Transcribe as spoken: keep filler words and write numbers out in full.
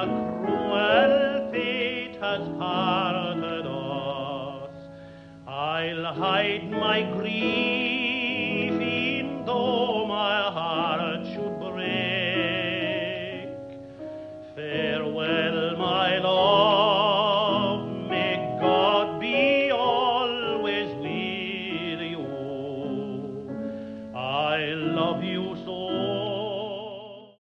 cruel fate has parted us. I'll hide my grief